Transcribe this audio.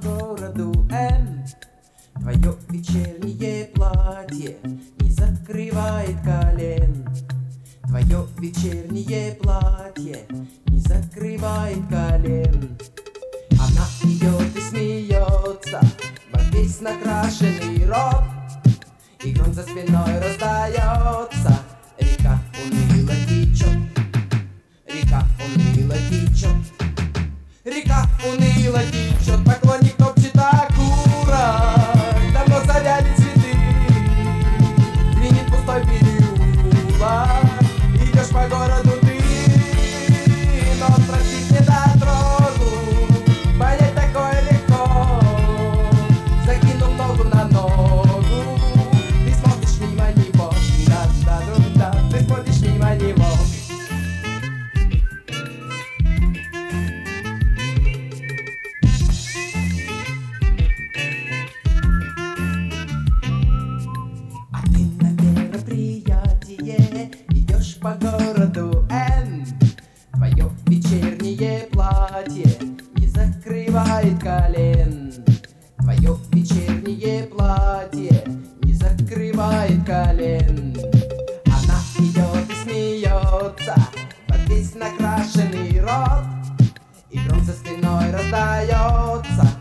городу Н. Твое вечернее платье не закрывает колен. Твое вечернее платье не закрывает колен. Она идет и смеется во весь накрашенный рот, и гром за спиной раздается. Река уныло течет, река уныло течет, река уныло течет. Поклонник топчет окурок, давно завяли цветы, звенит пустой переулок. Идешь по городу ты, но спросить недотрогу, понять такое легко. Закинув ногу на ногу, ты смотришь мимо него, да-да-да-да, ты смотришь мимо него. А ты на мероприятие идешь по городу Н. Твое вечернее платье не закрывает колен. Твое вечернее платье не закрывает колен. Она идет и смеется во весь накрашенный рот, и гром за спиной раздается.